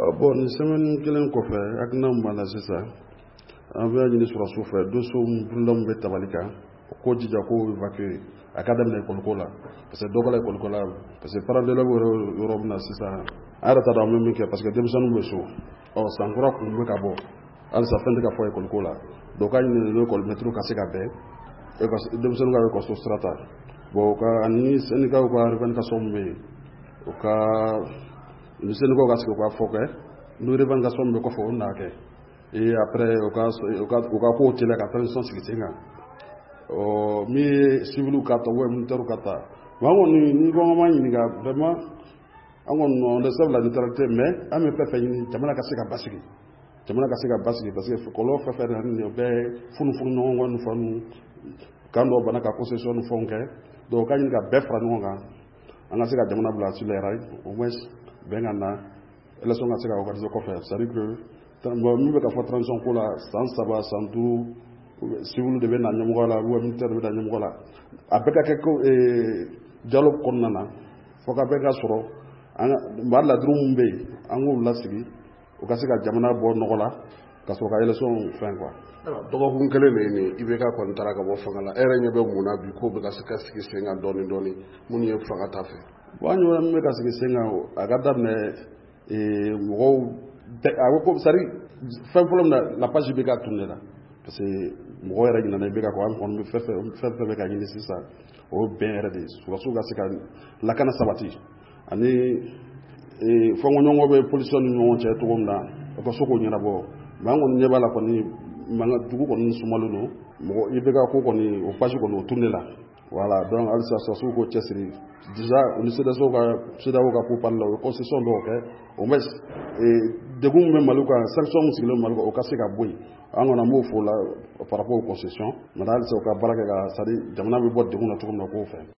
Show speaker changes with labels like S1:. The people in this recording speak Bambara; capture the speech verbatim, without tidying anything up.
S1: Bon ni semaine kelen kɔfɛ hakilina min b'a la sisan an bɛ ɲini sɔrɔsiw fɛ dossier burulaw min bɛ tabali kan ko jija ko évacuer a ka daminɛ école la parce que dɔ kɛla école la parce que parents d'élèves yɔrɔ min na sisan an yɛrɛ t'a dɔn an bɛ min kɛ parce que denmisɛnninw bɛ so ɔ san kura kun bɛ ka bɔ halisa fɛn tɛ ka fɔ école la donc k'a ɲini école maître ka se ka bɛn denmisɛnninw ka école sira ta bon ka ani syndicat ka revendication min bɛ yen o ka ni syndicat ka sigi u ka fɔ kɛ n'o revendication min bɛ kɔfɛ o n'a kɛ et après o ka o ka o ka kow teliya ka transition sigi sen kan ɔ min ye civil ka ta ou militaire ka ta bon an kɔni ni ko an b'a ɲininka vraiment an kɔni on décèle la neutralité mais an bɛ fɛn fɛn ɲini jamana ka se ka basigi jamana ka se ka basigi parce que kɔlɔlɔ fɛn fɛn na ni o bɛ funufunu ɲɔgɔn kɔ ni fɛn ninnu kan dɔ bana ka concession ni fɛnw kɛ donc ka ɲini ka bɛɛ fara ɲɔgɔn kan an ka se ka jamana bila sur les rails au moins bɛn ka na élection ka se ka organiser kɔfɛ c'est à dire que bon min bɛ ka fɔ transition ko la san saba san duuru civil de bɛ na ɲɛmɔgɔ la ou militaire de bɛ na ɲɛmɔgɔ la a bɛɛ ka kɛ ko dialogue kɔnɔna na fo ka bɛɛ ka sɔrɔ maa ladiriw min bɛ yen an k'u lasigi u ka se ka jamana bɔ nɔgɔ la ka sɔrɔ ka élection fɛn quoi.
S2: dɔgɔkun kelen de ye nin I B K kɔni taara ka bɔ fanga la e yɛrɛ ɲɛ bɛ mun na bi k'o bɛ ka se ka sigi sen kan dɔɔni dɔɔni minnu ye fanga ta fɛ.
S1: bon an ɲɔgɔn min bɛ ka sigi sen kan a ka daminɛ mɔgɔw a ko ko c'est à dire fɛn fɔlɔ min na la page I B K tourner la parce que mɔgɔ yɛrɛ ɲinana I B K kɔ an kɔni bɛ fɛn fɛn fɛn bɛ ka ɲini sisan o ye bɛn yɛrɛ de ye sɔrɔsiw ka se ka lakana sabati ani fɔnkɔɲɔgɔnkɔ bɛ policiers ni ɲɔgɔn cɛ cogo min na o ka se k'o ɲɛnabɔ mais an kɔni ɲɛ b'a la kɔni mankan dugu kɔni sumalen don mɔgɔ I B K ko kɔni o page kɔni o tourner la voilà donc halisa sɔrɔsiw k'o cɛsiri déjà u ni CEDEAO ka CEDEAO ka pourparlers la u ye concession dɔw kɛ au moins degun min bɛ Mali kan sanction min sigilen Mali kan o ka se ka bɔ yen an kɔni an b'o fɔ o la par rapport aux concessions maintenant halisa u ka baara kɛ ka c'est à dire jamana bɛ bɔ degun na cogo min na o k'o fɛ.